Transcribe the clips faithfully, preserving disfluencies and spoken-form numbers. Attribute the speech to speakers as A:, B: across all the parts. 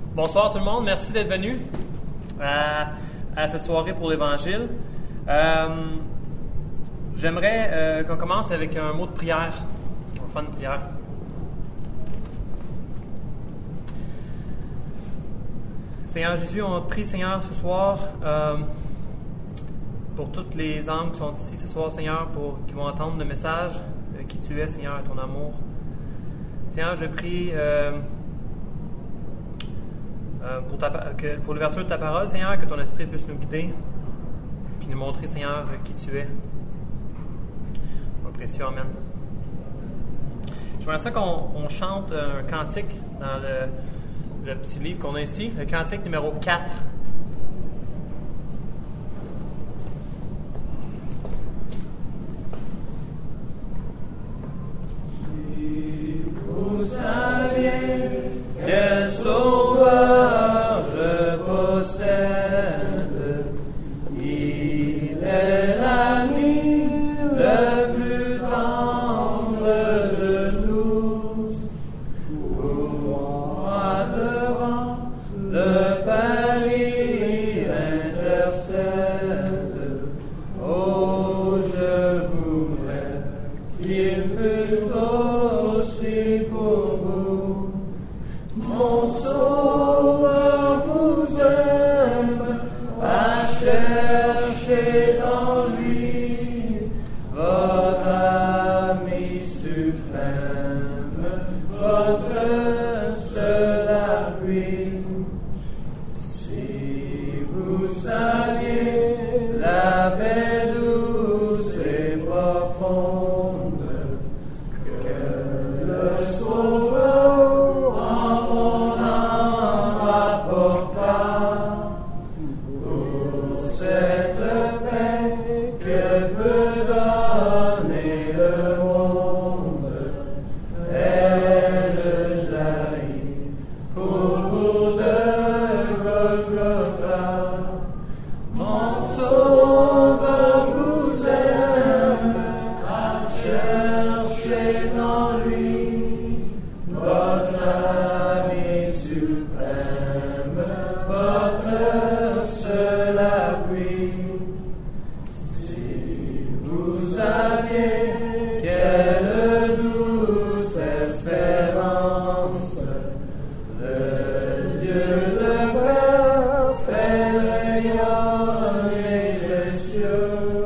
A: Bonsoir tout le monde, merci d'être venu à, à cette soirée pour l'Évangile. Euh, j'aimerais euh, qu'on commence avec un mot de prière. On va faire une prière. Seigneur Jésus, on te prie, Seigneur, ce soir, euh, pour toutes les âmes qui sont ici ce soir, Seigneur, pour qui vont entendre le message de qui tu es, Seigneur, ton amour. Seigneur, je prie euh, euh, pour, ta, que, pour l'ouverture de ta parole, Seigneur, que ton esprit puisse nous guider, puis nous montrer, Seigneur, qui tu es. Mon précieux, Amen. J'aimerais ça qu'on on chante un cantique dans le, le petit livre qu'on a ici, le cantique numéro quatre.
B: Vous saviez quel sauveur je possède, il est l'ami le plus tendre de tous. Pour moi devant le Père il intercède. Oh, je voudrais qu'il fût aussi pour vous. Mon Sauveur vous aime, à chercher en lui votre ami suprême, votre seul appui. Si vous saviez la paix douce et profonde que le Sauveur en mon âme apporta, pour cette paix que peut donner le monde, ai-je jailli pour vous de Golgotha. Mon Sauveur vous aime, à chercher en lui votre ami suprême, votre seul appui. Si vous saviez quelle douce espérance le Dieu de paix fait rayonner les cieux,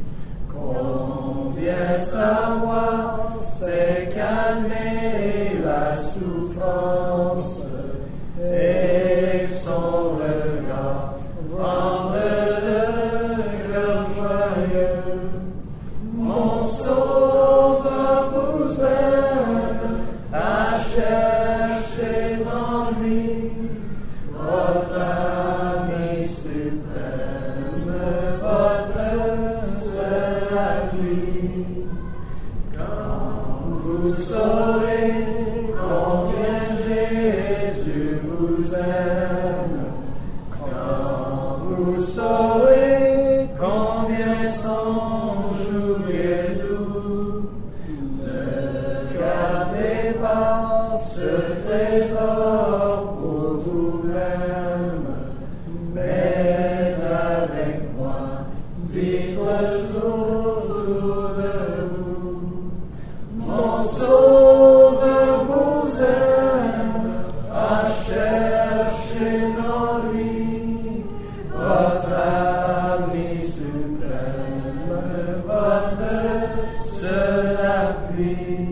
B: combien sa voix sait calmer la souffrance et son regard rendre le cœur joyeux. Mon Sauveur vous aime, à chercher en lui votre ami suprême, votre seul appui. Quand vous saurez combien Jésus vous aime, quand vous saurez combien son joug est doux, ne gardez pas ce trésor pour vous-même, mais avec moi, dites-le autour de vous. Mon Sauveur vous aime, à chercher en lui votre ami suprême, votre seul appui.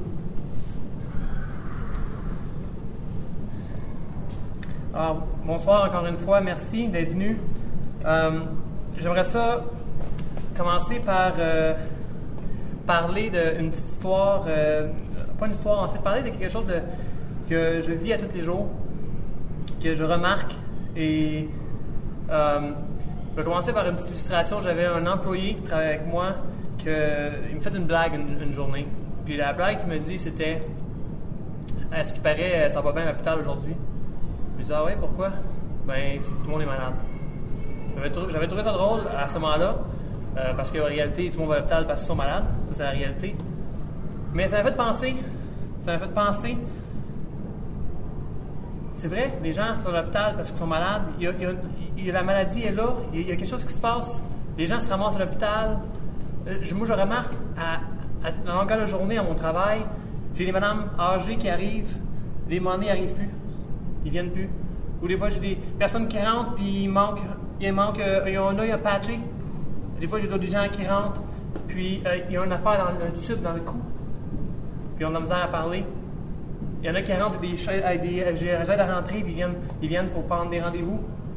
A: Alors, bonsoir encore une fois, merci d'être venu. Euh, j'aimerais ça commencer par euh, parler d'une petite histoire, euh, pas une histoire en fait, parler de quelque chose de, que je vis à tous les jours, que je remarque. Et euh, je vais commencer par une petite illustration. J'avais un employé qui travaillait avec moi, que, il me fait une blague une, une journée. Puis la blague qu'il me dit, c'était « À ce qui paraît, ça va bien à l'hôpital aujourd'hui. » Je me dis « Ah ouais, pourquoi? » Ben, tout le monde est malade. J'avais trouvé, j'avais trouvé ça drôle à ce moment-là, euh, parce qu'en réalité, tout le monde va à l'hôpital parce qu'ils sont malades. Ça, c'est la réalité. Mais ça m'a fait penser, ça m'a fait penser, c'est vrai, les gens sont à l'hôpital parce qu'ils sont malades. Il y a, il y a, il y a, la maladie est là. Il y a, il y a quelque chose qui se passe. Les gens se ramassent à l'hôpital. Euh, moi, je remarque à, à, à la longueur de la journée à mon travail, j'ai des madames âgées qui arrivent. Les monnaies n'arrivent plus. Ils viennent plus. Ou des fois, j'ai des personnes qui rentrent puis il manque, il manque, euh, il y a un œil à patcher. Des fois, j'ai d'autres gens qui rentrent puis euh, il y a une affaire dans un tube dans le cou. Puis on a de la misère à parler. Il y en a qui rentrent avec des chaises, avec des aides à rentrer, puis ils viennent, ils viennent pour prendre des rendez-vous.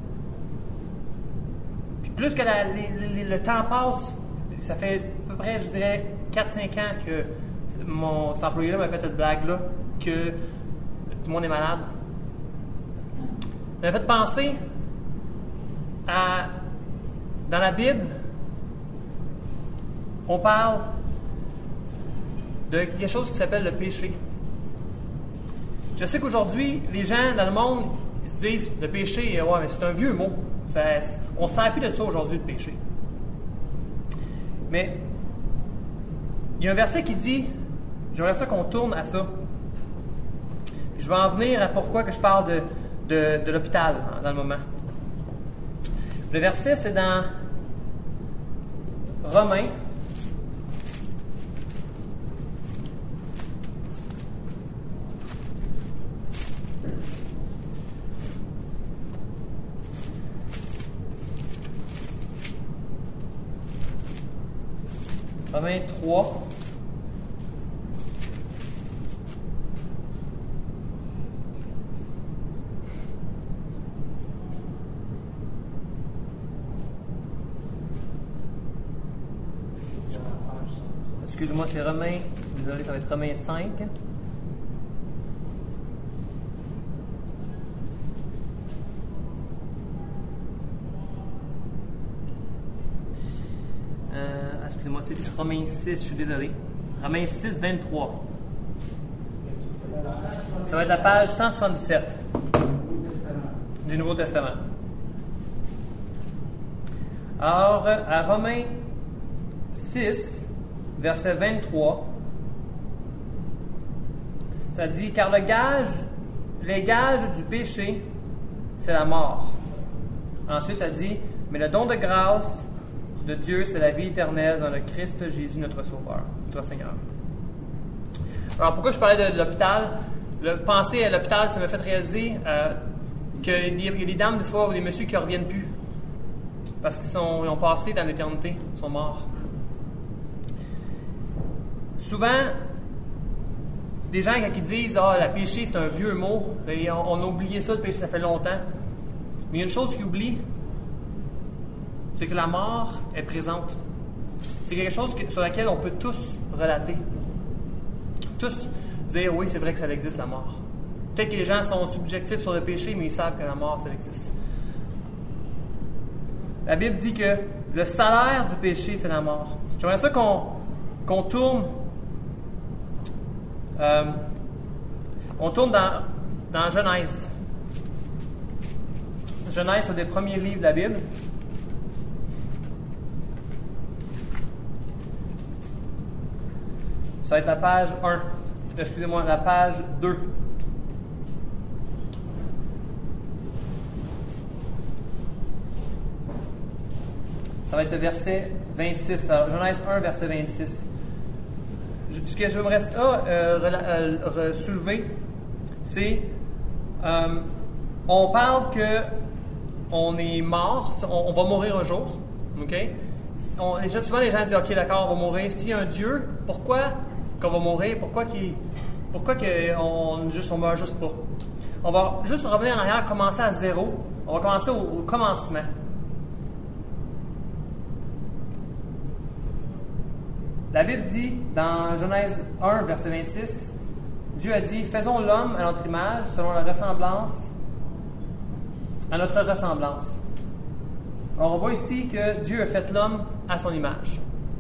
A: Puis plus que la, les, les, le temps passe, ça fait à peu près, je dirais, quatre cinq ans que mon cet employé-là m'a fait cette blague-là, que tout le monde est malade. Ça m'a fait penser à, dans la Bible, on parle de quelque chose qui s'appelle le péché. Je sais qu'aujourd'hui, les gens dans le monde ils se disent le péché, ouais, mais c'est un vieux mot. Ça, on ne sert plus de ça aujourd'hui, le péché. Mais il y a un verset qui dit, j'aimerais ça qu'on tourne à ça. Je vais en venir à pourquoi que je parle de, de, de l'hôpital hein, dans le moment. Le verset, c'est dans Romains. Romains trois. Excuse-moi, c'est Romains. Désolé, ça va être Romains cinq. Euh, excusez-moi, c'est Romains six, je suis désolé. Romains six, vingt-trois. Ça va être la page cent soixante-dix-sept du Nouveau Testament. Alors, à Romains six, verset vingt-trois, ça dit « Car le gage, les gages du péché, c'est la mort. » Ensuite, ça dit « Mais le don de grâce de Dieu, c'est la vie éternelle dans le Christ Jésus, notre Sauveur, notre Seigneur. » Alors, pourquoi je parlais de, de l'hôpital? Le penser à l'hôpital, ça m'a fait réaliser euh, qu'il y a des dames, des fois, ou des messieurs qui ne reviennent plus parce qu'ils sont, ils ont passé dans l'éternité, ils sont morts. Souvent, les gens, quand ils disent « Ah, le péché, c'est un vieux mot, on, on a oublié ça, le péché, ça fait longtemps. » Mais il y a une chose qu'ils oublient, c'est que la mort est présente. C'est quelque chose que, sur laquelle on peut tous relater. Tous dire « Oui, c'est vrai que ça existe, la mort. » Peut-être que les gens sont subjectifs sur le péché, mais ils savent que la mort, ça existe. La Bible dit que le salaire du péché, c'est la mort. J'aimerais ça qu'on, qu'on tourne... Euh, on tourne dans, dans Genèse. Genèse, c'est un des premiers livres de la Bible. Ça va être la page un. Excusez-moi, la page deux. Ça va être le verset vingt-six. Alors, Genèse un, verset vingt-six. Ce que j'aimerais ça, euh, euh, soulever, c'est euh, on parle que on est mort, on, on va mourir un jour, ok? On, souvent les gens disent ok, d'accord, on va mourir. S'il y a un Dieu, pourquoi qu'on va mourir? Pourquoi qu'il, pourquoi qu'on juste on meurt juste pas? On va juste revenir en arrière, commencer à zéro. On va commencer au, au commencement. La Bible dit, dans Genèse un, verset vingt-six, Dieu a dit « Faisons l'homme à notre image, selon la ressemblance, à notre ressemblance. » Alors, on voit ici que Dieu a fait l'homme à son image.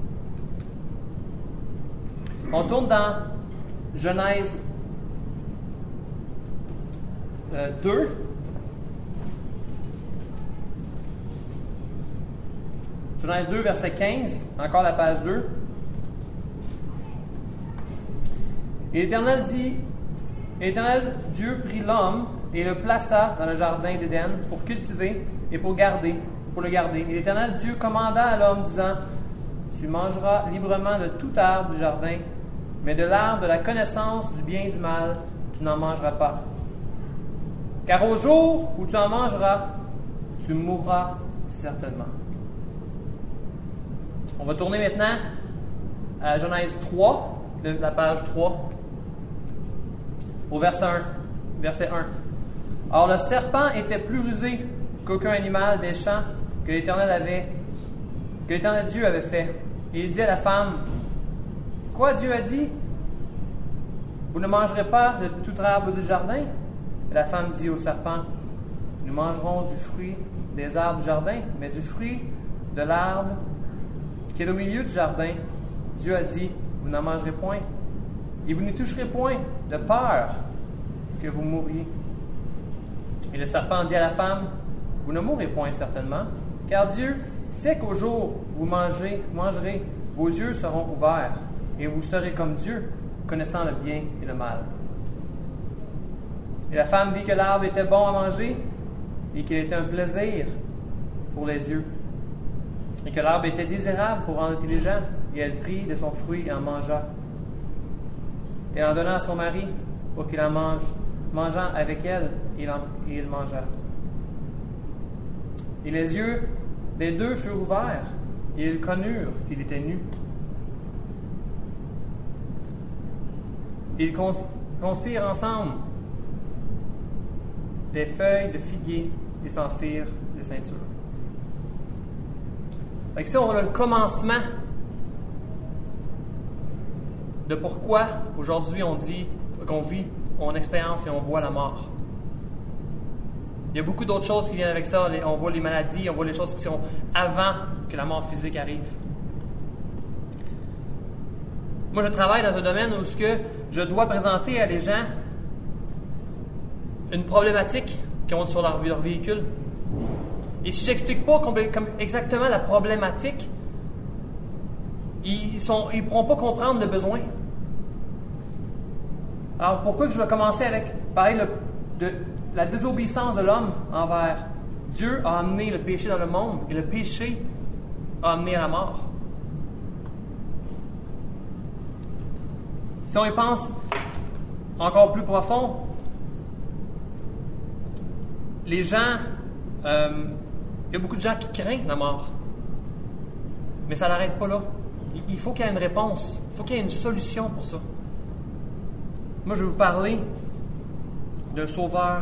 A: On tourne dans Genèse euh, deux. Genèse deux, verset quinze, encore la page deux. Et l'Éternel dit, Et l'Éternel Dieu prit l'homme et le plaça dans le jardin d'Éden pour cultiver et pour garder, pour le garder. Et l'Éternel Dieu commanda à l'homme, disant, tu mangeras librement de tout arbre du jardin, mais de l'arbre de la connaissance du bien et du mal, tu n'en mangeras pas. Car au jour où tu en mangeras, tu mourras certainement. On va tourner maintenant à Genèse trois, la page trois, au verset un. Verset un. Or le serpent était plus rusé qu'aucun animal des champs que l'Éternel avait, que l'Éternel Dieu avait fait. Et il dit à la femme, quoi Dieu a dit? Vous ne mangerez pas de tout arbre du jardin? Et la femme dit au serpent, nous mangerons du fruit des arbres du jardin, mais du fruit de l'arbre qui est au milieu du jardin, Dieu a dit, vous n'en mangerez point, et vous n'y toucherez point, de peur que vous mouriez. Et le serpent dit à la femme, vous ne mourrez point certainement, car Dieu sait qu'au jour où vous mangez, mangerez, vos yeux seront ouverts, et vous serez comme Dieu, connaissant le bien et le mal. Et la femme vit que l'arbre était bon à manger, et qu'il était un plaisir pour les yeux, et que l'arbre était désirable pour rendre intelligent, et elle prit de son fruit et en mangea. Et en donna à son mari pour qu'il en mange, mangeant avec elle, il en, et il mangea. Et les yeux des deux furent ouverts, et ils connurent qu'il était nu. Ils concirent ensemble des feuilles de figuier et s'en firent des ceintures. Avec ça, on a le commencement de pourquoi aujourd'hui on dit qu'on vit, on expérience et on voit la mort. Il y a beaucoup d'autres choses qui viennent avec ça. On voit les maladies, on voit les choses qui sont avant que la mort physique arrive. Moi, je travaille dans un domaine où ce que je dois présenter à des gens une problématique qu'ils ont sur leur, leur véhicule. Et si je n'explique pas comme, comme exactement la problématique, ils ne pourront pas comprendre le besoin. Alors, pourquoi que je vais commencer avec parler de, de la désobéissance de l'homme envers Dieu a amené le péché dans le monde et le péché a amené à la mort. Si on y pense encore plus profond, les gens, euh, il y a beaucoup de gens qui craignent la mort. Mais ça n'arrête pas là. Il faut qu'il y ait une réponse. Il faut qu'il y ait une solution pour ça. Moi, je vais vous parler d'un sauveur.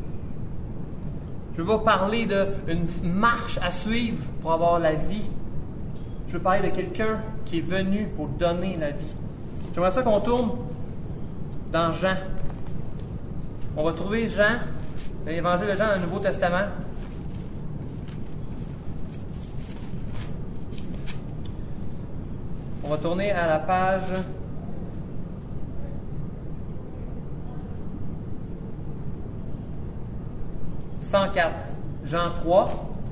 A: Je vais vous parler d'une marche à suivre pour avoir la vie. Je vais parler de quelqu'un qui est venu pour donner la vie. J'aimerais ça qu'on tourne dans Jean. On va trouver Jean, l'Évangile de Jean dans le Nouveau Testament. On va tourner à la page cent quatre, Jean trois.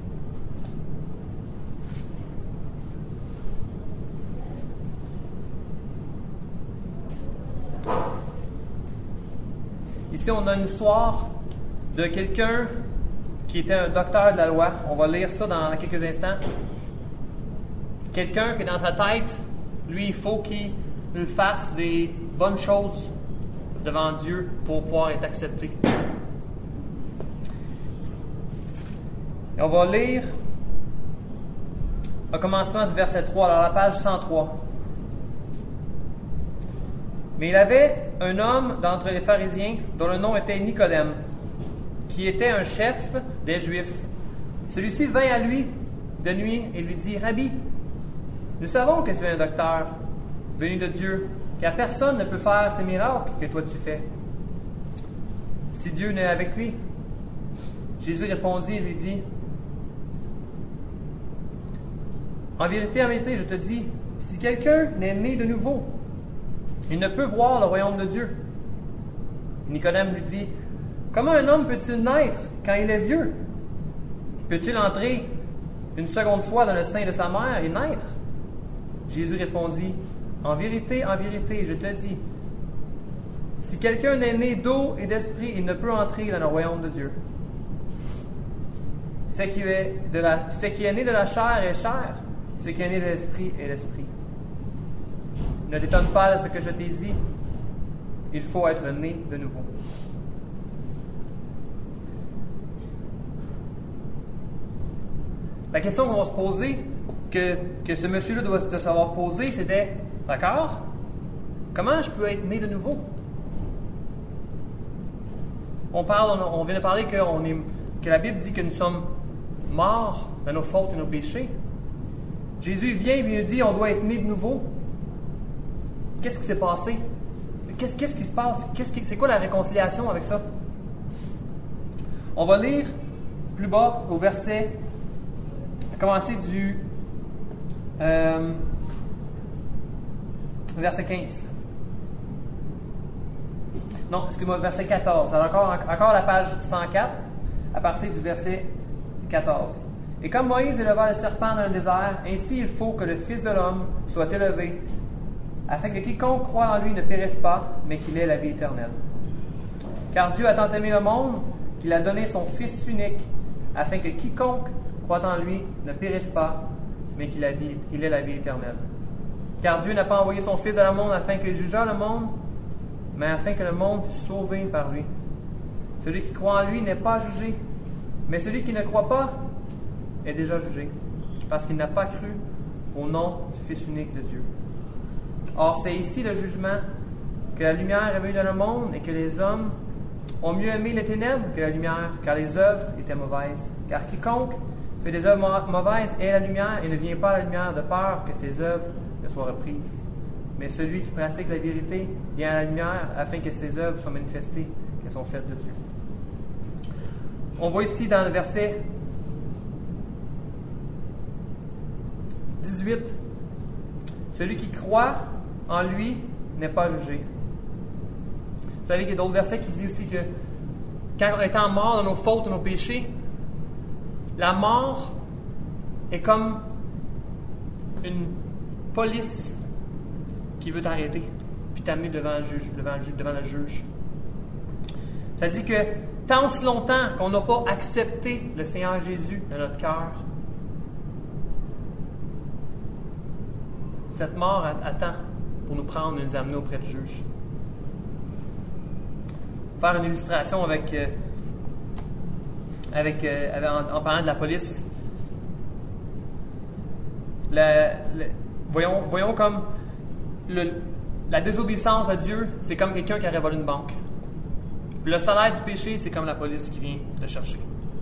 A: Ici, on a une histoire de quelqu'un qui était un docteur de la loi. On va lire ça dans quelques instants. Quelqu'un qui, dans sa tête, lui, il faut qu'il fasse des bonnes choses devant Dieu pour pouvoir être accepté. Et on va lire au commencement du verset trois, alors la page cent trois. Mais il avait un homme d'entre les pharisiens dont le nom était Nicodème, qui était un chef des Juifs. Celui-ci vint à lui de nuit et lui dit, « Rabbi, nous savons que tu es un docteur venu de Dieu, car personne ne peut faire ces miracles que toi tu fais, si Dieu n'est avec lui. » Jésus répondit et lui dit, « En vérité, en vérité, je te dis, si quelqu'un n'est né de nouveau, il ne peut voir le royaume de Dieu. » Nicodème lui dit, « Comment un homme peut-il naître quand il est vieux? Peut-il entrer une seconde fois dans le sein de sa mère et naître? » Jésus répondit, « En vérité, en vérité, je te dis, Si quelqu'un est né d'eau et d'esprit, il ne peut entrer dans le royaume de Dieu. Ce qui est, de la, ce qui est né de la chair est chair, ce qui est né de l'esprit est l'esprit. Ne t'étonne pas de ce que je t'ai dit, il faut être né de nouveau. La question qu'on va se poser, que, que ce monsieur-là doit se savoir poser, c'était, d'accord, comment je peux être né de nouveau? On parle, on, on vient de parler que, on est, que la Bible dit que nous sommes morts de nos fautes et nos péchés. Jésus vient et nous dit on doit être né de nouveau. Qu'est-ce qui s'est passé? Qu'est-ce, qu'est-ce qui se passe? Qu'est-ce qui, c'est quoi la réconciliation avec ça? On va lire plus bas au verset, à commencer du euh, verset quinze. Non, excuse-moi, verset quatorze. Alors encore, encore la page cent quatre, à partir du verset quatorze. Et comme Moïse éleva le serpent dans le désert, ainsi il faut que le Fils de l'homme soit élevé, afin que quiconque croit en lui ne périsse pas, mais qu'il ait la vie éternelle. Car Dieu a tant aimé le monde qu'il a donné son Fils unique, afin que quiconque croit en lui ne périsse pas, mais qu'il ait la vie éternelle. Car Dieu n'a pas envoyé son Fils dans le monde afin qu'il jugeât le monde, mais afin que le monde fût sauvé par lui. Celui qui croit en lui n'est pas jugé, mais celui qui ne croit pas est déjà jugé, parce qu'il n'a pas cru au nom du Fils unique de Dieu. Or, c'est ici le jugement, que la lumière est venue dans le monde et que les hommes ont mieux aimé les ténèbres que la lumière, car les œuvres étaient mauvaises. Car quiconque fait des œuvres mauvaises est la lumière et ne vient pas à la lumière de peur que ses œuvres ne soient reprises. Mais celui qui pratique la vérité vient à la lumière afin que ses œuvres soient manifestées, qu'elles sont faites de Dieu. On voit ici dans le verset dix-huit, celui qui croit en lui n'est pas jugé. Vous savez qu'il y a d'autres versets qui disent aussi que quand étant mort de nos fautes et nos péchés, la mort est comme une police qui veut t'arrêter puis t'amener devant le juge, devant le juge, devant le juge. Ça dit que tant aussi longtemps qu'on n'a pas accepté le Seigneur Jésus dans notre cœur, cette mort attend pour nous prendre et nous amener auprès du juge. Faire une illustration avec, euh, avec, euh, avec en, en parlant de la police. La, la, voyons, voyons comme le, la désobéissance à Dieu, c'est comme quelqu'un qui aurait volé une banque. Puis le salaire du péché, c'est comme la police qui vient le chercher.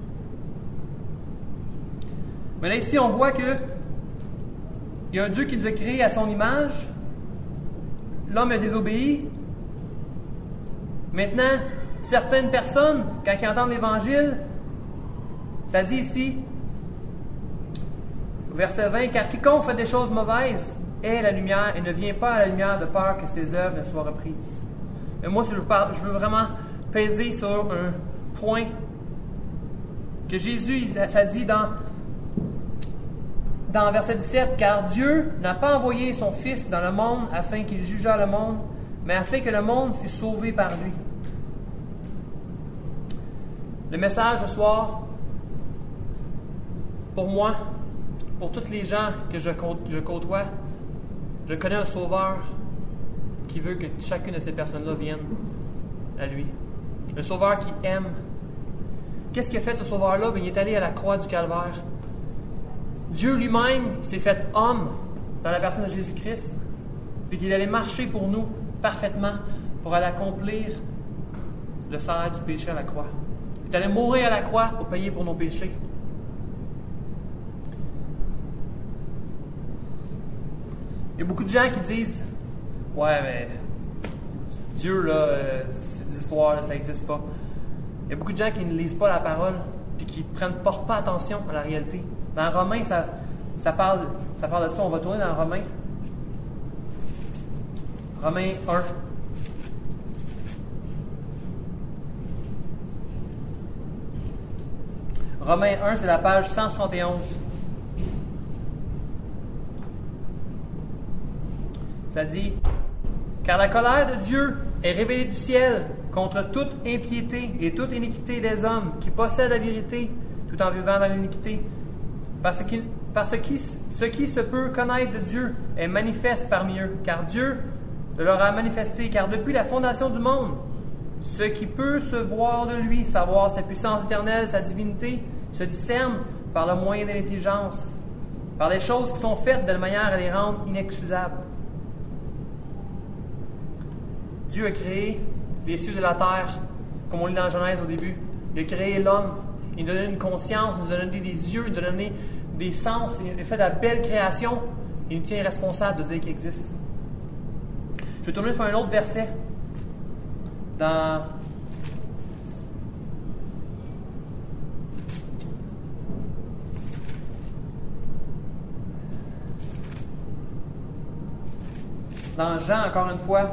A: Mais là, ici, on voit que il y a un Dieu qui nous a créés à son image. L'homme a désobéi. Maintenant, certaines personnes, quand ils entendent l'Évangile, ça dit ici, verset vingt, « Car quiconque fait des choses mauvaises est la lumière et ne vient pas à la lumière de peur que ses œuvres ne soient reprises. » Mais moi, si je, parle, je veux vraiment peser sur un point que Jésus, ça dit dans, dans verset dix-sept, « Car Dieu n'a pas envoyé son Fils dans le monde afin qu'il jugeât le monde, mais afin que le monde fût sauvé par lui. » Le message ce soir, pour moi, pour tous les gens que je, je côtoie, je connais un sauveur qui veut que chacune de ces personnes-là vienne à lui. Un sauveur qui aime. Qu'est-ce qu'il a fait ce sauveur-là? Bien, il est allé à la croix du Calvaire. Dieu lui-même s'est fait homme dans la personne de Jésus-Christ, puis qu'il allait marcher pour nous parfaitement pour aller accomplir le salaire du péché à la croix. Il est allé mourir à la croix pour payer pour nos péchés. Il y a beaucoup de gens qui disent « Ouais, mais Dieu, là, euh, c'est des histoires, là, ça n'existe pas. » Il y a beaucoup de gens qui ne lisent pas la parole et qui ne portent pas attention à la réalité. Dans Romains, ça, ça, parle, ça parle de ça. On va tourner dans Romains. Romains un. Romains un, c'est la page cent soixante et onze. Ça dit « Car la colère de Dieu est révélé du ciel contre toute impiété et toute iniquité des hommes qui possèdent la vérité tout en vivant dans l'iniquité. Parce que, parce que ce qui se peut connaître de Dieu est manifeste parmi eux, car Dieu le leur a manifesté, car depuis la fondation du monde, ce qui peut se voir de lui, savoir sa puissance éternelle, sa divinité, se discerne par le moyen de l'intelligence, par les choses qui sont faites de manière à les rendre inexcusables. Dieu a créé les cieux et la terre, comme on lit dans Genèse au début. Il a créé l'homme. Il nous a donné une conscience, il nous a donné des yeux, il nous a donné des sens. Il a fait la belle création. Il nous tient responsable de dire qu'il existe. Je vais tourner sur un autre verset. Dans Dans Jean, encore une fois,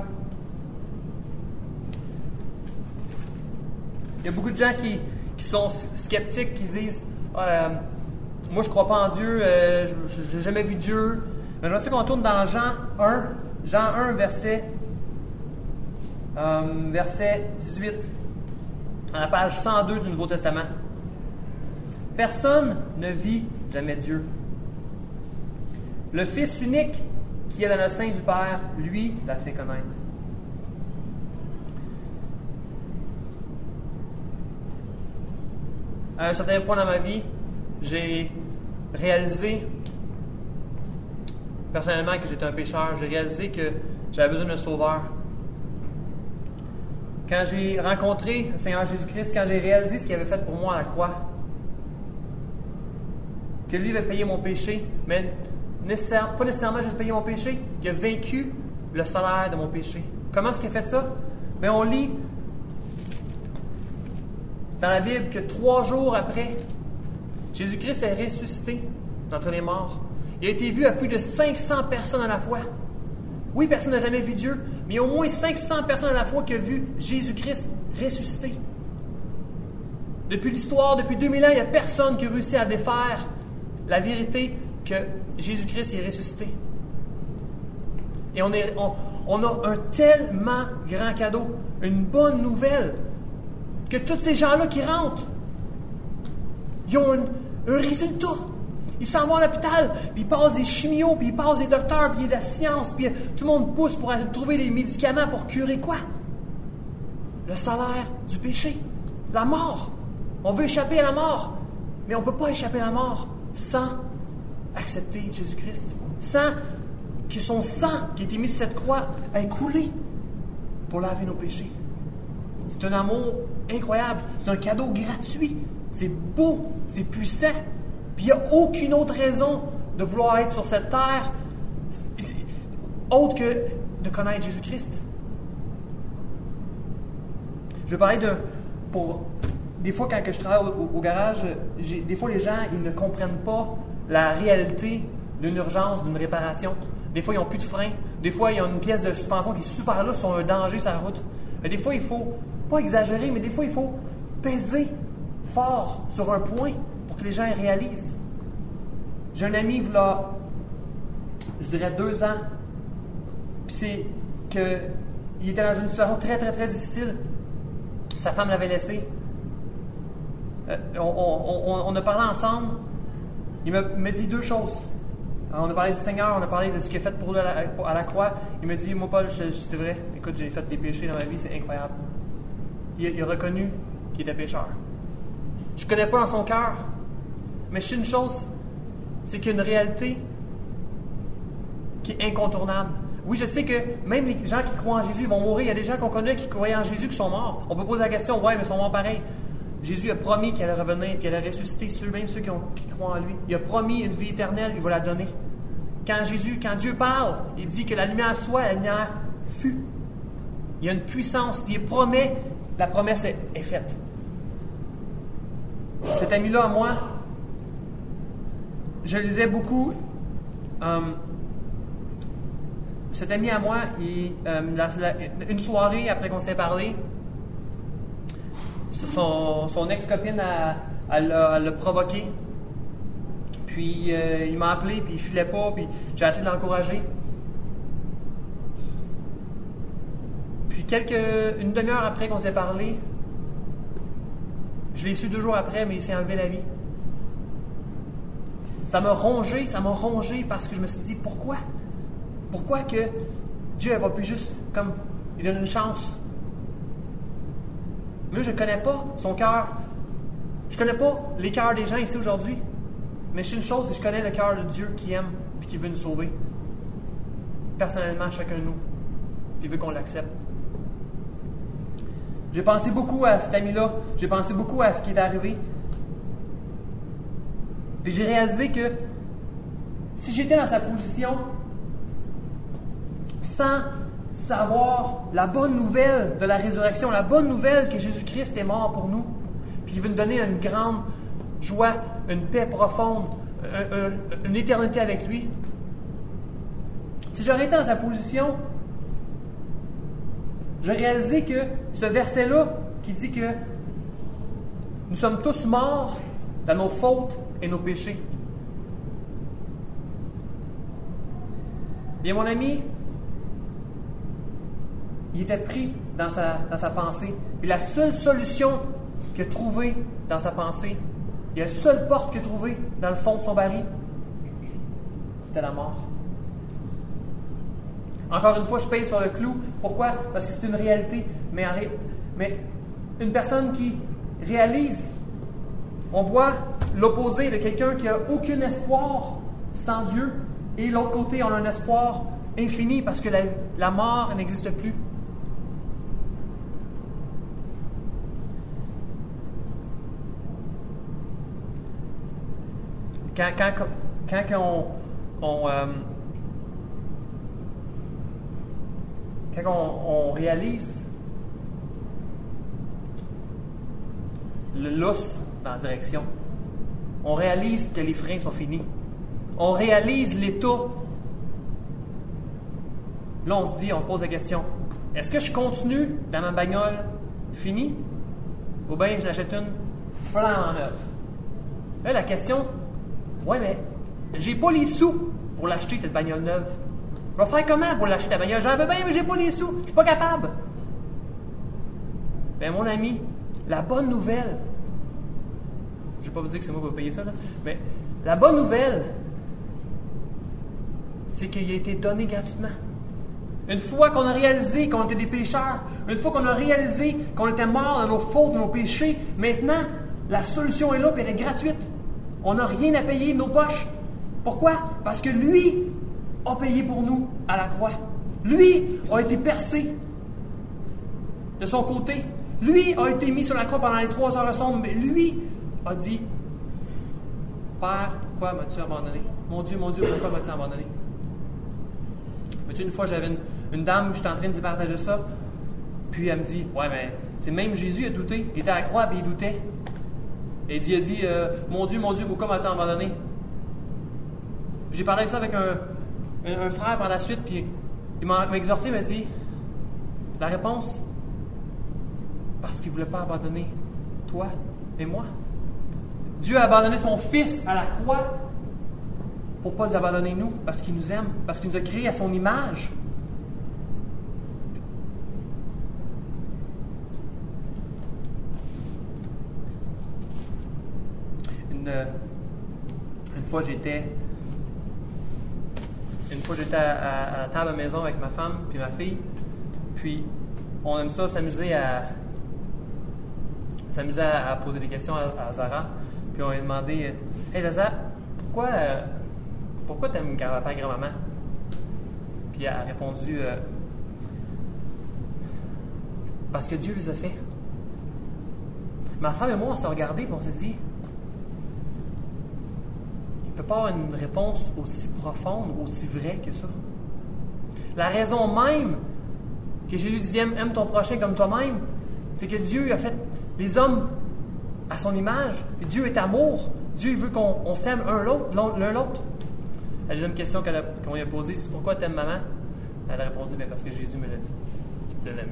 A: il y a beaucoup de gens qui, qui sont sceptiques, qui disent euh, « Moi, je ne crois pas en Dieu, euh, je n'ai jamais vu Dieu. » Mais je sais qu'on tourne dans Jean un, Jean un, verset, euh, verset dix-huit, à la page cent deux du Nouveau Testament. « Personne ne vit jamais Dieu. Le Fils unique qui est dans le sein du Père, lui, l'a fait connaître. » À un certain point dans ma vie, j'ai réalisé personnellement que j'étais un pécheur. J'ai réalisé que j'avais besoin d'un sauveur. Quand j'ai rencontré le Seigneur Jésus-Christ, quand j'ai réalisé ce qu'il avait fait pour moi à la croix, que lui avait payé mon péché, mais nécessaire, pas nécessairement juste payer mon péché, il a vaincu le salaire de mon péché. Comment est-ce qu'il a fait ça? Bien, on lit dans la Bible que trois jours après, Jésus-Christ est ressuscité d'entre les morts. Il a été vu à plus de cinq cents personnes à la fois. Oui, personne n'a jamais vu Dieu, mais il y a au moins cinq cents personnes à la fois qui ont vu Jésus-Christ ressuscité. Depuis l'histoire, depuis deux mille ans, il n'y a personne qui a réussi à défaire la vérité que Jésus-Christ est ressuscité. Et on, est, on, on a un tellement grand cadeau, une bonne nouvelle, que tous ces gens-là qui rentrent, ils ont un, un résultat. Ils s'en vont à l'hôpital, puis ils passent des chimios, puis ils passent des docteurs, puis il y a de la science, puis tout le monde pousse pour trouver des médicaments pour curer quoi? Le salaire du péché, la mort. On veut échapper à la mort, mais on ne peut pas échapper à la mort sans accepter Jésus-Christ, sans que son sang qui a été mis sur cette croix ait coulé pour laver nos péchés. C'est un amour incroyable, c'est un cadeau gratuit, c'est beau, c'est puissant, puis il n'y a aucune autre raison de vouloir être sur cette terre autre que de connaître Jésus-Christ. Je vais parler de... Pour, des fois, quand je travaille au, au, au garage, j'ai, des fois, les gens, ils ne comprennent pas la réalité d'une urgence, d'une réparation. Des fois, ils n'ont plus de frein. Des fois, il y a une pièce de suspension qui est super là, sont un danger sur la route. Mais des fois, il faut, pas exagérer, mais des fois, il faut peser fort sur un point pour que les gens réalisent. J'ai un ami, il y a, je dirais, deux ans, puis c'est qu'il était dans une situation très, très, très difficile. Sa femme l'avait laissé. Euh, on, on, on, on a parlé ensemble. Il me, me dit deux choses. Alors, on a parlé du Seigneur, on a parlé de ce qu'il a fait pour lui à la, à la croix. Il me dit, moi, Paul, je, c'est vrai, écoute, j'ai fait des péchés dans ma vie, c'est incroyable. Il, il a reconnu qu'il était pécheur. Je ne connais pas dans son cœur, mais je sais une chose, c'est qu'il y a une réalité qui est incontournable. Oui, je sais que même les gens qui croient en Jésus vont mourir. Il y a des gens qu'on connaît qui croyaient en Jésus qui sont morts. On peut poser la question, ouais, mais ils sont morts pareil. Jésus a promis qu'il allait revenir et qu'il allait ressusciter ceux, même ceux qui, ont, qui croient en lui. Il a promis une vie éternelle, il va la donner. Quand Jésus, quand Dieu parle, il dit que la lumière soit, la lumière fut. Il y a une puissance, il promet, la promesse est, est faite. Cet ami-là, à moi, je lisais beaucoup. Um, cet ami à moi, il, um, la, la, une soirée après qu'on s'est parlé, son, son ex-copine, elle, elle, l'a, elle l'a provoqué. Puis euh, il m'a appelé, puis il filait pas, puis j'ai essayé de l'encourager. Puis quelques, une demi-heure après qu'on s'est parlé, je l'ai su deux jours après, mais il s'est enlevé la vie. Ça m'a rongé, ça m'a rongé parce que je me suis dit, pourquoi? Pourquoi que Dieu n'a pas pu juste, comme, il donne une chance? Mais je ne connais pas son cœur. Je ne connais pas les cœurs des gens ici aujourd'hui. Mais c'est une chose, c'est que je connais le cœur de Dieu qui aime et qui veut nous sauver. Personnellement, chacun de nous. Il veut qu'on l'accepte. J'ai pensé beaucoup à cet ami-là. J'ai pensé beaucoup à ce qui est arrivé. Puis j'ai réalisé que si j'étais dans sa position, sans savoir la bonne nouvelle de la résurrection, la bonne nouvelle que Jésus-Christ est mort pour nous, puis il veut nous donner une grande joie, une paix profonde, un, un, une éternité avec lui. Si j'aurais été dans sa position, j'ai réalisé que ce verset-là qui dit que nous sommes tous morts dans nos fautes et nos péchés. Bien, mon ami, il était pris dans sa, dans sa pensée. Et la seule solution qu'il a trouvée dans sa pensée, et la seule porte qu'il a trouvée dans le fond de son baril, c'était la mort. Encore une fois, je paye sur le clou. Pourquoi? Parce que c'est une réalité. Mais, ré... mais une personne qui réalise, on voit l'opposé de quelqu'un qui n'a aucun espoir sans Dieu, et l'autre côté, on a un espoir infini parce que la, la mort n'existe plus. Quand, quand, quand, quand on, on, euh, quand on, on réalise le lousse dans la direction, on réalise que les freins sont finis, on réalise l'état. Là, on se dit, on pose la question, est-ce que je continue dans ma bagnole finie ou bien je l'achète une flambant neuve? Là, la question, ouais, mais j'ai pas les sous pour l'acheter, cette bagnole neuve. Je vais faire comment pour l'acheter, ta bagnole? J'en veux bien, mais j'ai pas les sous. Je suis pas capable. Ben, mon ami, la bonne nouvelle, je vais pas vous dire que c'est moi qui vais payer ça, là, mais la bonne nouvelle, c'est qu'il a été donné gratuitement. Une fois qu'on a réalisé qu'on était des pécheurs, une fois qu'on a réalisé qu'on était morts dans nos fautes, dans nos péchés, maintenant, la solution est là, puis elle est gratuite. On n'a rien à payer de nos poches. Pourquoi? Parce que lui a payé pour nous à la croix. Lui a été percé de son côté. Lui a été mis sur la croix pendant les trois heures sombres. Mais lui a dit, Père, pourquoi m'as-tu abandonné? Mon Dieu, mon Dieu, pourquoi m'as-tu abandonné? Mais tu sais, une fois, j'avais une, une dame, j'étais en train de lui partager ça. Puis elle me dit, ouais, mais c'est même Jésus a douté. Il était à la croix et il doutait. Et il a dit, euh, mon Dieu, mon Dieu, pourquoi m'as-tu abandonné? Puis j'ai parlé de ça avec un, un, un frère par la suite, puis il m'a, m'a exhorté, il m'a dit, la réponse, parce qu'il ne voulait pas abandonner toi et moi. Dieu a abandonné son Fils à la croix pour ne pas nous abandonner nous, parce qu'il nous aime, parce qu'il nous a créés à son image. Une, une fois j'étais une fois j'étais à, à, à la table à la maison avec ma femme puis ma fille, puis on aime ça s'amuser à s'amuser à, à poser des questions à, à Zara, puis on lui a demandé, hey Zaza, pourquoi euh, pourquoi t'aimes grand-papa et grand-maman? Puis elle a répondu, euh, parce que Dieu les a fait. Ma femme et moi on s'est regardés et on s'est dit, il ne peut pas avoir une réponse aussi profonde, aussi vraie que ça. La raison même que Jésus disait aime ton prochain comme toi-même, c'est que Dieu a fait les hommes à son image. Et Dieu est amour. Dieu veut qu'on on s'aime un l'autre, l'un l'autre. La deuxième question qu'elle a, qu'on lui a posée, c'est pourquoi tu aimes maman? Elle a répondu, bien parce que Jésus me l'a dit. De l'aimer.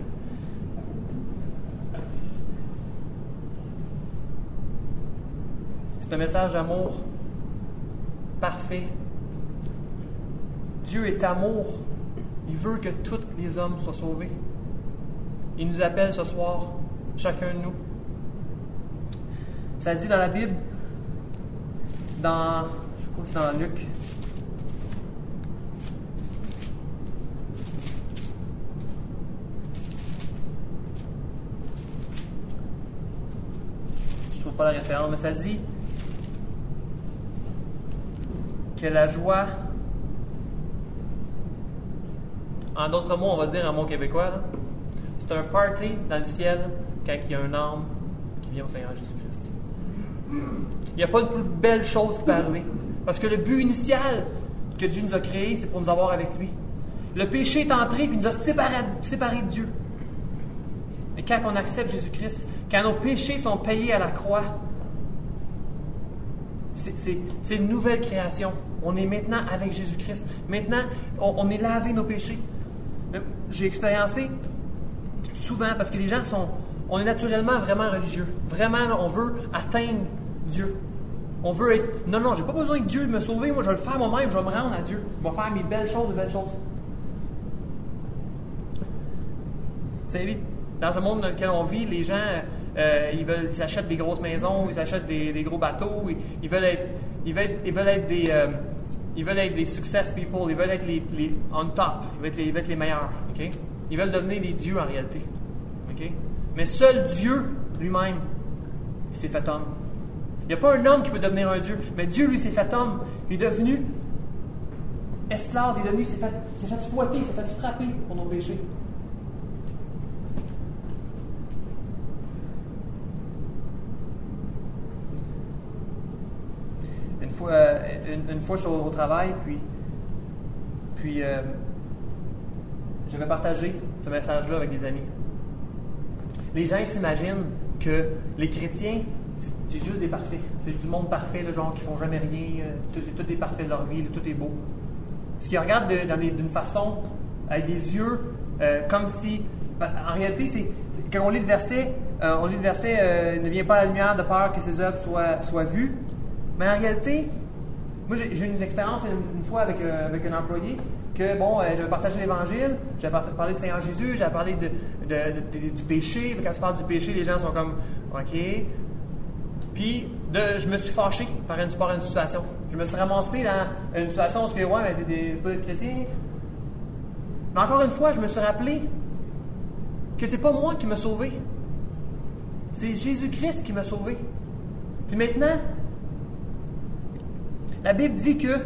A: C'est un message d'amour parfait. Dieu est amour. Il veut que tous les hommes soient sauvés. Il nous appelle ce soir, chacun de nous. Ça dit dans la Bible, dans, je crois que c'est dans Luc, je trouve pas la référence, mais ça dit que la joie, en d'autres mots, on va dire en mot québécois, là, c'est un party dans le ciel quand il y a un âme qui vient au Seigneur Jésus-Christ. Il n'y a pas de plus belle chose qui peut arriver. Parce que le but initial que Dieu nous a créé, c'est pour nous avoir avec lui. Le péché est entré et il nous a séparés, séparés de Dieu. Et quand on accepte Jésus-Christ, quand nos péchés sont payés à la croix, c'est, c'est, c'est une nouvelle création. On est maintenant avec Jésus-Christ. Maintenant, on, on est lavé nos péchés. J'ai expériencé souvent, parce que les gens sont... On est naturellement vraiment religieux. Vraiment, là, on veut atteindre Dieu. On veut être... Non, non, j'ai pas besoin que Dieu me sauve. Moi, je vais le faire moi-même. Je vais me rendre à Dieu. Je vais faire mes belles choses, de belles choses. Vous savez, dans un monde dans lequel on vit, les gens, euh, ils veulent, ils achètent des grosses maisons, ils achètent des, des gros bateaux, ils, ils veulent être, ils veulent être, ils veulent être des, euh, ils veulent être des success people, ils veulent être les, les on top, ils veulent être les, ils veulent être les meilleurs, ok? Ils veulent devenir des dieux en réalité, ok? Mais seul Dieu lui-même, il s'est fait homme. Il n'y a pas un homme qui peut devenir un Dieu, mais Dieu, lui, s'est fait homme. Il est devenu esclave, il est devenu, il s'est fait, il s'est fait fouetter, il s'est fait frapper pour nos péchés. Une fois, euh, une, une fois, j'étais au, au travail, puis, puis euh, j'avais partagé ce message-là avec des amis. Les gens ils s'imaginent que les chrétiens, c'est, c'est juste des parfaits. C'est juste du monde parfait, là, genre qui font jamais rien, euh, tout, tout est parfait de leur vie, là, tout est beau. Ce qu'ils regardent de, dans les, d'une façon, avec des yeux, euh, comme si... En réalité, c'est, c'est quand on lit le verset, euh, on lit le verset euh, « Ne vient pas la lumière de peur que ses œuvres soient, soient vues », mais en réalité, moi j'ai, j'ai eu une expérience une, une fois avec, euh, avec un employé que, bon, euh, j'avais partagé l'Évangile, j'avais parlé du Seigneur Jésus, j'avais parlé de, de, de, de, du péché. Quand tu parles du péché, les gens sont comme « OK ». Puis, de, je me suis fâché par une, par une situation. Je me suis ramassé dans une situation où, ouais, mais t'es, t'es, c'est pas des chrétiens. Mais encore une fois, je me suis rappelé que c'est pas moi qui m'a sauvé. C'est Jésus-Christ qui m'a sauvé. Puis maintenant, la Bible dit que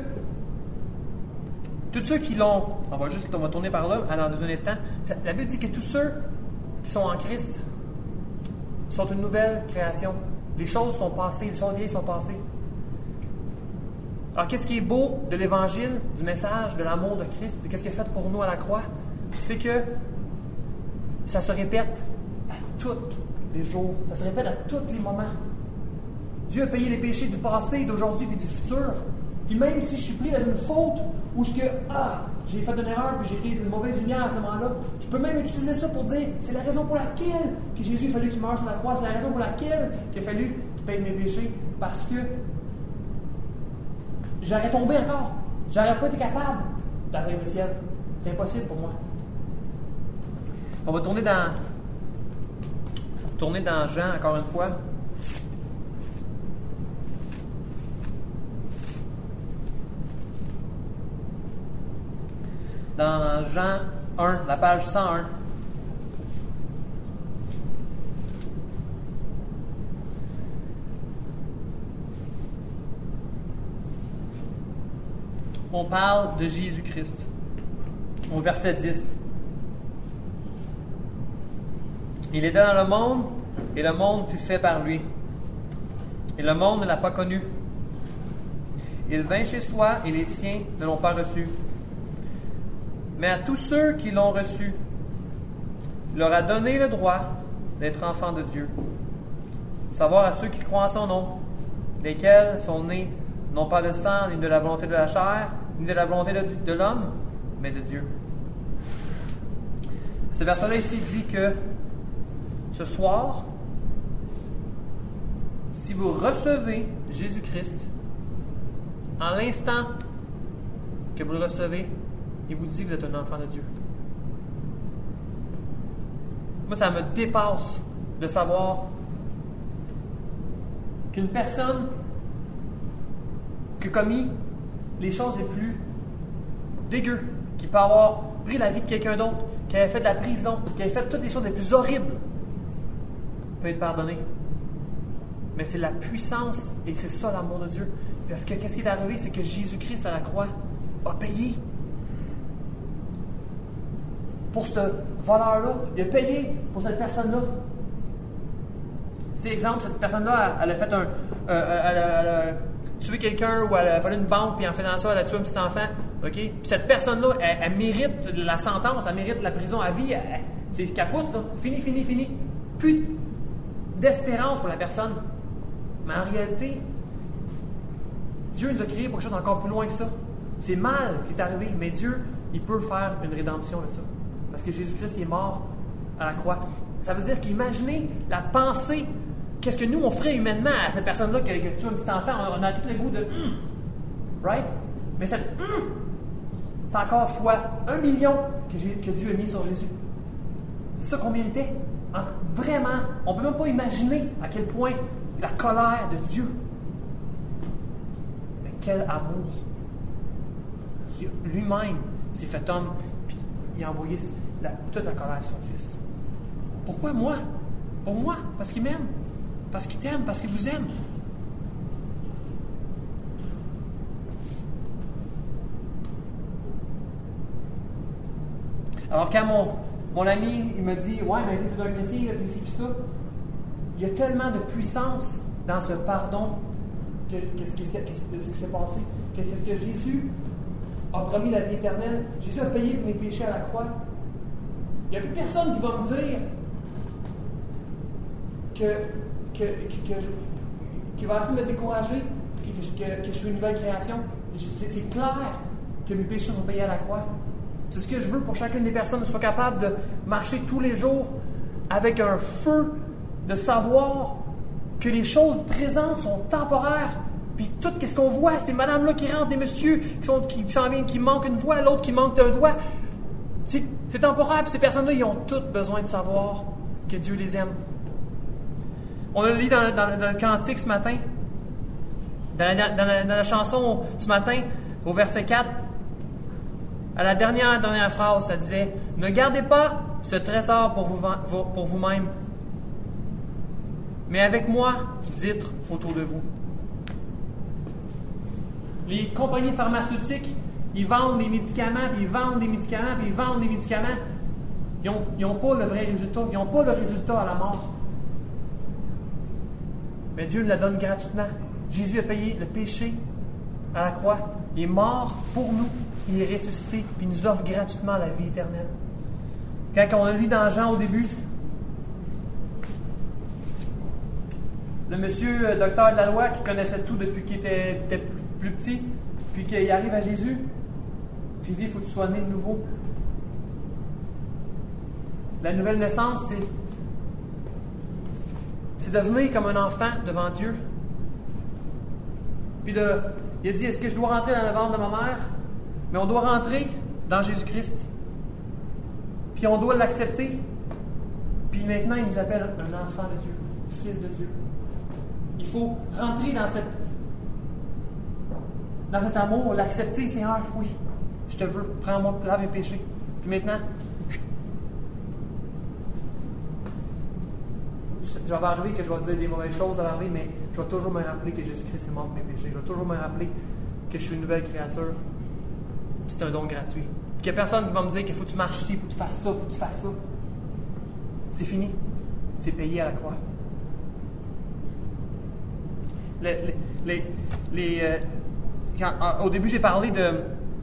A: tous ceux qui l'ont... On va juste on va tourner par là, dans un instant. La Bible dit que tous ceux qui sont en Christ sont une nouvelle création. Les choses sont passées, les choses vieilles sont passées. Alors, qu'est-ce qui est beau de l'Évangile, du message, de l'amour de Christ, de qu'est-ce qu'il a fait pour nous à la croix? C'est que ça se répète à tous les jours. Ça se répète à tous les moments. Dieu a payé les péchés du passé, d'aujourd'hui et du futur. Puis même si je suis pris dans une faute où je, que, ah, j'ai fait une erreur puis j'ai été une mauvaise lumière à ce moment-là, je peux même utiliser ça pour dire c'est la raison pour laquelle que Jésus a fallu qu'il meure sur la croix, c'est la raison pour laquelle qu'il a fallu qu'il paye mes péchés, parce que j'aurais tombé encore. J'aurais pas été capable d'atteindre le ciel. C'est impossible pour moi. On va tourner dans tourner dans Jean encore une fois. Dans Jean un, la page cent un. On parle de Jésus-Christ. Au verset dix. Il était dans le monde, et le monde fut fait par lui. Et le monde ne l'a pas connu. Il vint chez soi, et les siens ne l'ont pas reçu. Mais à tous ceux qui l'ont reçu, il leur a donné le droit d'être enfants de Dieu. Savoir à ceux qui croient en son nom, lesquels sont nés non pas de sang, ni de la volonté de la chair, ni de la volonté de, de l'homme, mais de Dieu. Ce verset-là ici dit que ce soir, si vous recevez Jésus-Christ, en l'instant que vous le recevez, il vous dit que vous êtes un enfant de Dieu. moi, ça me dépasse de savoir qu'une personne qui a commis les choses les plus dégueu, qui peut avoir pris la vie de quelqu'un d'autre, qui avait fait de la prison, qui avait fait toutes les choses les plus horribles, peut être pardonné. Mais c'est la puissance et c'est ça l'amour de Dieu. Parce que qu'est-ce qui est arrivé, c'est que Jésus-Christ à la croix a payé pour ce voleur-là. Il a payé pour cette personne-là. C'est exemple, cette personne-là, elle a fait un... Euh, elle, a, elle a tué quelqu'un ou elle a volé une banque, puis en faisant ça, elle a tué un petit enfant. OK? Puis cette personne-là, elle, elle mérite la sentence, elle mérite la prison à vie. Elle, elle, c'est capote, là. Fini, fini, fini. Plus d'espérance pour la personne. Mais en réalité, Dieu nous a créés pour quelque chose d'encore plus loin que ça. C'est mal qui est arrivé, mais Dieu, il peut faire une rédemption de ça. Parce que Jésus-Christ il est mort à la croix. Ça veut dire qu'imaginez la pensée, qu'est-ce que nous, on ferait humainement à cette personne-là qui a tué un petit enfant. On a tout le goût de hum, right? Mais cette hum, c'est encore fois un million que, que Dieu a mis sur Jésus. C'est ça qu'on méritait. En, vraiment, on ne peut même pas imaginer à quel point la colère de Dieu. Mais quel amour. Lui-même s'est fait homme, puis il a envoyé la, toute la colère à son Fils. Pourquoi moi? Pour moi, parce qu'il m'aime. Parce qu'il t'aime, parce qu'il vous aime. Alors quand mon, mon ami il me dit « Ouais, mais t'es un chrétien, puis ci, puis ça », il y a tellement de puissance dans ce pardon. Qu'est-ce qui, qu'est-ce qui s'est passé? Qu'est-ce que Jésus a promis la vie éternelle? Jésus a payé pour mes péchés à la croix. Il n'y a plus personne qui va me dire que, que, que, que, qui va essayer de me décourager, que, que, que je suis une nouvelle création. C'est, c'est clair que mes péchés sont payés à la croix. C'est ce que je veux pour chacune des personnes, soit capable de marcher tous les jours avec un feu, de savoir que les choses présentes sont temporaires. Puis tout ce qu'on voit, ces madames-là qui rentrent, des messieurs qui sont qui, qui s'en viennent, qui manquent une voix, l'autre qui manque un doigt. C'est, c'est temporaire, puis ces personnes-là, ils ont toutes besoin de savoir que Dieu les aime. On a lu dans, dans, dans le cantique ce matin, dans la, dans, la, dans la chanson ce matin, au verset quatre, à la dernière, dernière phrase, ça disait « Ne gardez pas ce trésor pour, vous, pour vous-même, mais avec moi, dites autour de vous. » Les compagnies pharmaceutiques, ils vendent des médicaments, puis ils vendent des médicaments, puis ils vendent des médicaments. Ils n'ont pas le vrai résultat. Ils n'ont pas le résultat à la mort. Mais Dieu nous la donne gratuitement. Jésus a payé le péché à la croix. Il est mort pour nous. Il est ressuscité, puis il nous offre gratuitement la vie éternelle. Quand on a lu dans Jean au début, le monsieur euh, docteur de la loi qui connaissait tout depuis qu'il était, était plus, plus petit, puis qu'il arrive à Jésus, Jésus, il faut que tu sois né de nouveau. La nouvelle naissance, c'est, c'est devenir comme un enfant devant Dieu. Puis le, il a dit, est-ce que je dois rentrer dans le ventre de ma mère? Mais on doit rentrer dans Jésus-Christ. Puis on doit l'accepter. Puis maintenant, il nous appelle un enfant de Dieu, fils de Dieu. Il faut rentrer dans cette dans cet amour, l'accepter, Seigneur, oui, je te veux, prends-moi, lave mes péchés. Puis maintenant, je vais arriver que je vais dire des mauvaises choses, ça va arriver, mais je vais toujours me rappeler que Jésus-Christ est mort pour mes péchés. Je vais toujours me rappeler que je suis une nouvelle créature. Puis c'est un don gratuit. Puis qu'il n'y a personne qui va me dire qu'il faut que tu marches ici, il faut que tu fasses ça, il faut que tu fasses ça. C'est fini. C'est payé à la croix. Les, les, les, les, euh, quand, euh, au début, j'ai parlé de,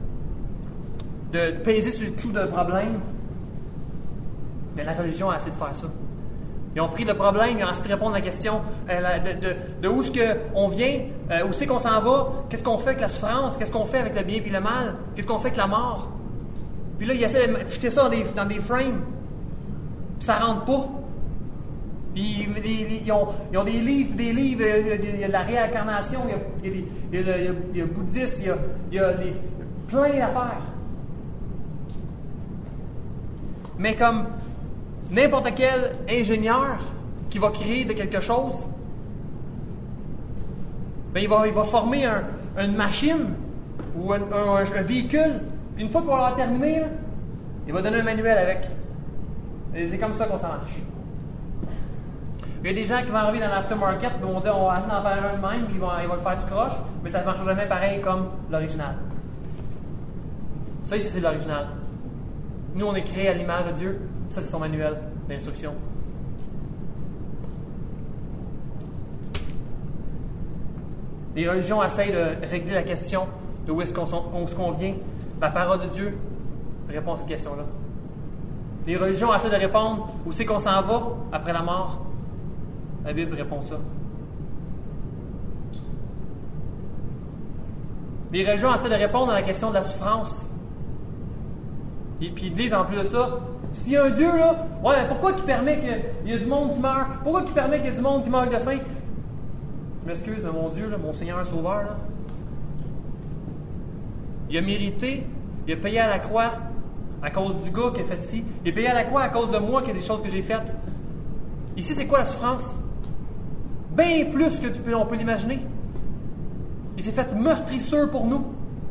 A: de peser sur le clou d'un problème. Mais la religion a essayé de faire ça. Ils ont pris le problème, ils ont essayé de répondre à la question euh, de, de, de où est-ce qu'on vient, euh, où c'est qu'on s'en va, qu'est-ce qu'on fait avec la souffrance, qu'est-ce qu'on fait avec le bien et le mal, qu'est-ce qu'on fait avec la mort. Puis là, ils essaient de fitter ça dans des, dans des frames. Puis ça rentre pas. Puis ils, ils, ont, ils ont des livres, des livres, il y a de la réincarnation, il y a, il y a, il y a, il y a, il y a le bouddhisme, il y a, il y a les, plein d'affaires. Mais comme n'importe quel ingénieur qui va créer de quelque chose, bien, il, va, il va former un, une machine ou un, un, un véhicule. Puis une fois qu'on va terminé, là, il va donner un manuel avec. Et c'est comme ça qu'on s'en marche. Il y a des gens qui vont arriver dans l'aftermarket et vont dire on va essayer d'en faire un de même, puis ils vont, ils vont le faire tout croche, mais ça ne marchera jamais pareil comme l'original. Ça ici, c'est l'original. Nous, on est créé à l'image de Dieu. Ça, c'est son manuel d'instruction. Les religions essayent de régler la question de où est-ce qu'on, où est-ce qu'on vient. La parole de Dieu répond à cette question-là. Les religions essaient de répondre où c'est qu'on s'en va après la mort. La Bible répond ça. Les religions essaient de répondre à la question de la souffrance. Et puis ils disent en plus de ça, s'il y a un Dieu là, ouais, mais pourquoi il permet qu'il y ait du monde qui meurt? Pourquoi il permet qu'il y ait du monde qui meurt de faim? Je m'excuse, mais mon Dieu, là, mon Seigneur Sauveur, là, il a mérité, il a payé à la croix à cause du gars qui a fait ci. Il a payé à la croix à cause de moi qui a des choses que j'ai faites. Ici, c'est quoi la souffrance? Bien plus que tu peux, on peut l'imaginer. Il s'est fait meurtrisseur pour nous.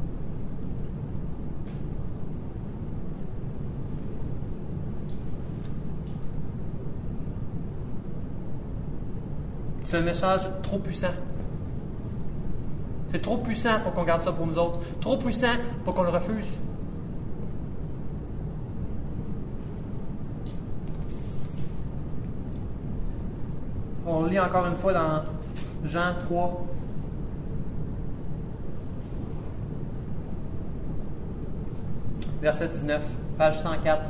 A: C'est un message trop puissant. C'est trop puissant pour qu'on garde ça pour nous autres. Trop puissant pour qu'on le refuse. On lit encore une fois dans Jean trois. Verset dix-neuf, page cent quatre.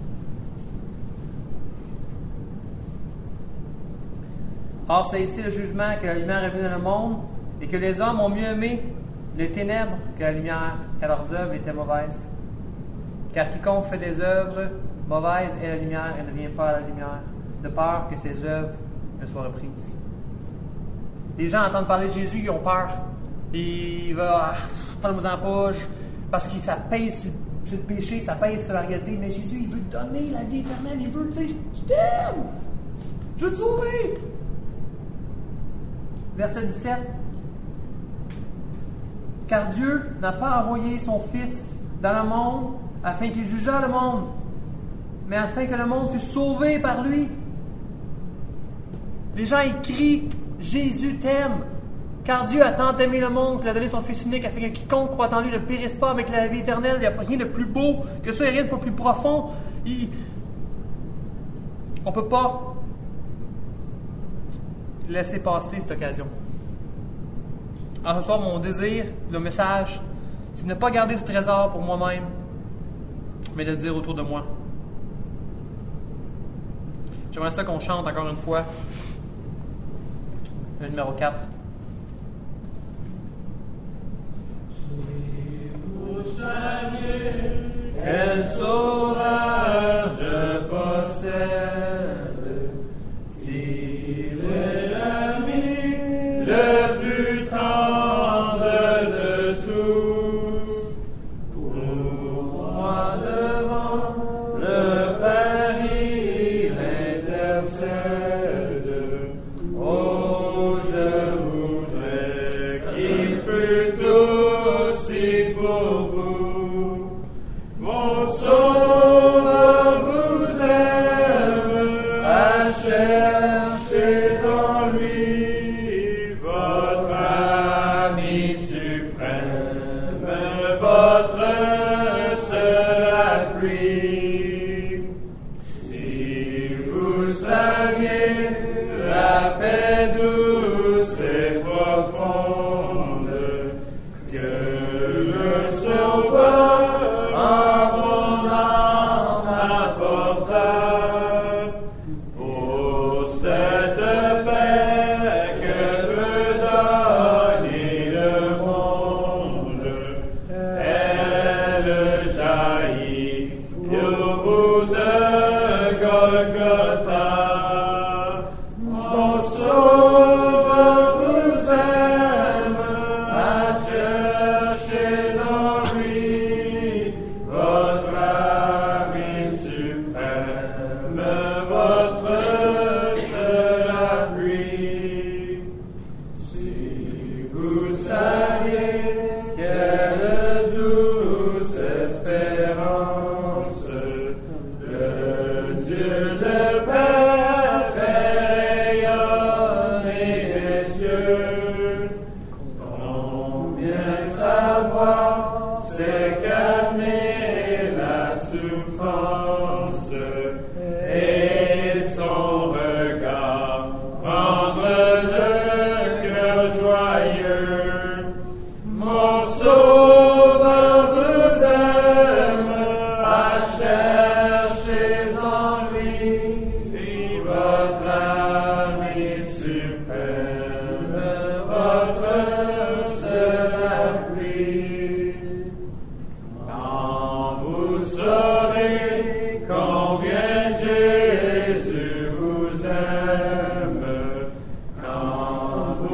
A: Or, c'est ici le jugement que la lumière est venue dans le monde et que les hommes ont mieux aimé les ténèbres que la lumière, car leurs œuvres étaient mauvaises. Car quiconque fait des œuvres mauvaises est la lumière et ne vient pas à la lumière, de peur que ses œuvres ne soient reprises. Les gens entendent parler de Jésus, ils ont peur. Il va, parle-moi en poche, parce que ça pèse sur le péché, ça pèse sur la réalité. Mais Jésus, il veut te donner la vie éternelle, il veut te dire, je t'aime, je veux te sauver. Verset dix-sept. Car Dieu n'a pas envoyé son Fils dans le monde afin qu'il jugeât le monde, mais afin que le monde fût sauvé par lui. Les gens écrient Jésus t'aime, car Dieu a tant aimé le monde qu'il a donné son Fils unique afin que quiconque croit en lui ne périsse pas avec la vie éternelle. Il n'y a rien de plus beau que ça, il n'y a rien de plus profond. Il... On ne peut pas laisser passer cette occasion. Alors ce soir, mon désir, le message, c'est de ne pas garder ce trésor pour moi-même, mais de le dire autour de moi. J'aimerais ça qu'on chante encore une fois le numéro quatre. Quel sauveur je possède, s'il est l'ami le plus tendre de tous, pour moi devant le Père il intercède. Oh, je voudrais qu'il fût aussi pour vous, mon sauveur.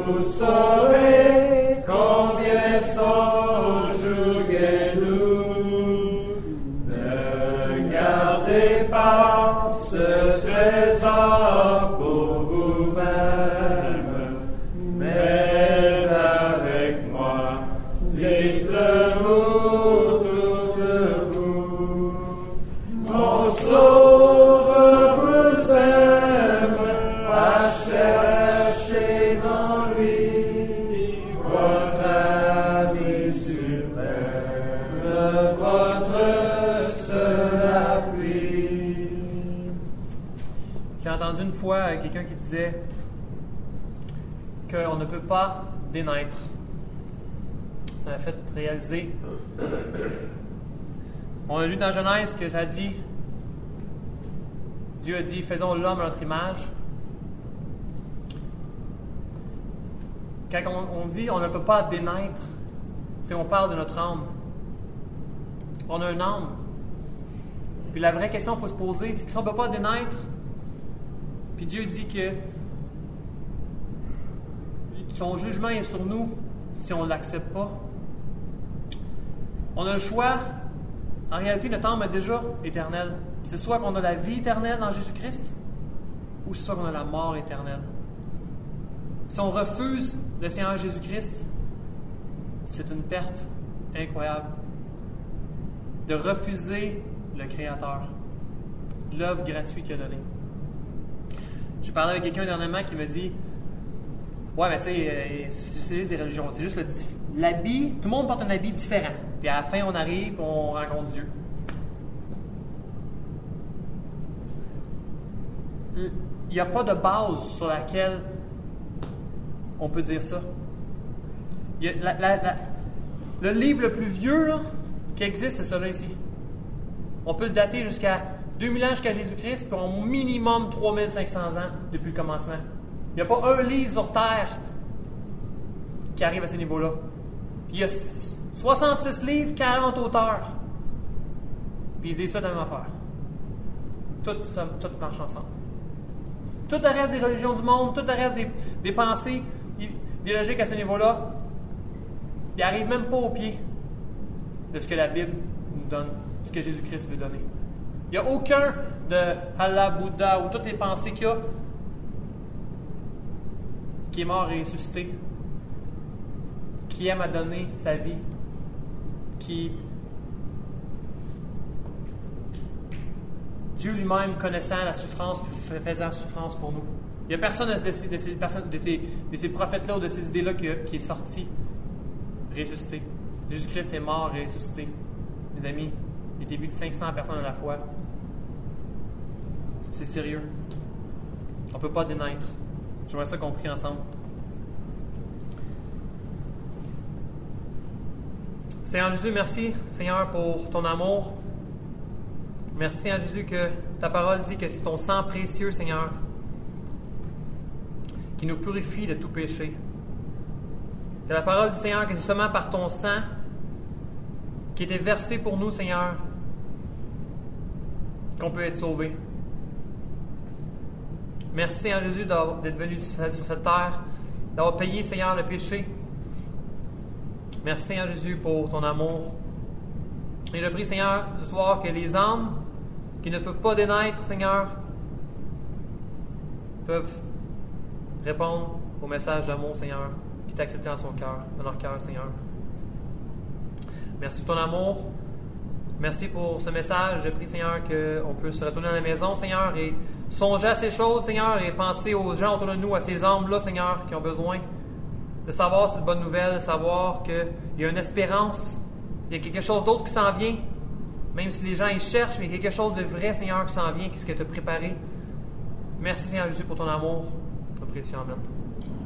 B: vous saurez combien son joug est doux. Ne gardez pas ce trésor pour vous-même, mais avec moi, dites-le-vous toutes vous. Mon Sauveur vous aime, à chercher en lui votre ami suprême, votre seul appui.
A: J'ai entendu une fois euh, quelqu'un qui disait qu'on ne peut pas dénaître. Ça m'a fait réaliser. On a lu dans Genèse que ça dit, Dieu a dit, faisons l'homme à notre image. Quand on, on dit on ne peut pas dénaître, c'est qu'on parle de notre âme. On a une âme. Puis la vraie question qu'il faut se poser, c'est que si on ne peut pas dénaître, puis Dieu dit que son jugement est sur nous si on ne l'accepte pas. On a le choix. En réalité, notre âme est déjà éternelle. C'est soit qu'on a la vie éternelle dans Jésus-Christ, ou c'est soit qu'on a la mort éternelle. Si on refuse le Seigneur Jésus-Christ, c'est une perte incroyable. De refuser le Créateur, l'œuvre gratuite qu'il a donnée. J'ai parlé avec quelqu'un dernièrement qui me dit « Ouais, mais tu sais, c'est juste des religions, c'est juste le, l'habit, tout le monde porte un habit différent. Puis à la fin, on arrive et on rencontre Dieu. » Il n'y a pas de base sur laquelle on peut dire ça. Il y a la, la, la, le livre le plus vieux là, qui existe, c'est celui-là ici. On peut le dater jusqu'à deux mille ans jusqu'à Jésus-Christ, puis au minimum trois mille cinq cents ans depuis le commencement. Il n'y a pas un livre sur Terre qui arrive à ce niveau-là. Puis il y a soixante-six livres, quarante auteurs. Puis ils disent ça de la même affaire. Tout, ça, tout marche ensemble. Tout le reste des religions du monde, tout le reste des, des pensées idéologiques à ce niveau-là, ils n'arrivent même pas au pied de ce que la Bible nous donne, ce que Jésus-Christ veut donner. Il n'y a aucun de Allah, Bouddha ou toutes les pensées qu'il y a qui est mort et ressuscité, qui aime à donner sa vie, qui Dieu lui-même connaissant la souffrance et faisant souffrance pour nous. Il n'y a personne de ces, de ces, personnes, de ces, de ces prophètes-là ou de ces idées-là qui, qui est sorti ressuscité. Jésus-Christ est mort et ressuscité. Mes amis, il était vu de cinq cents personnes à la fois. C'est sérieux. On ne peut pas dénaître. J'aimerais ça qu'on prie ensemble. Seigneur Jésus, merci, Seigneur, pour ton amour. Merci, Seigneur Jésus, que ta parole dit que c'est ton sang précieux, Seigneur, qui nous purifie de tout péché. Que la parole dit, Seigneur, que c'est seulement par ton sang qui était versé pour nous, Seigneur, qu'on peut être sauvé. Merci, Seigneur Jésus, d'être venu sur cette terre, d'avoir payé, Seigneur, le péché. Merci, Seigneur Jésus, pour ton amour. Et je prie, Seigneur, ce soir, que les âmes qui ne peuvent pas dénaître, Seigneur, peuvent répondre au message d'amour, Seigneur, qui t'a accepté dans son cœur, dans leur cœur, Seigneur. Merci pour ton amour. Merci pour ce message. Je prie, Seigneur, qu'on peut se retourner à la maison, Seigneur, et songer à ces choses, Seigneur, et penser aux gens autour de nous, à ces âmes-là, Seigneur, qui ont besoin de savoir cette bonne nouvelle, de savoir qu'il y a une espérance, il y a quelque chose d'autre qui s'en vient, même si les gens y cherchent, mais il y a quelque chose de vrai, Seigneur, qui s'en vient, qu'est-ce que tu as préparé. Merci, Seigneur Jésus, pour ton amour. Très précieux, amen.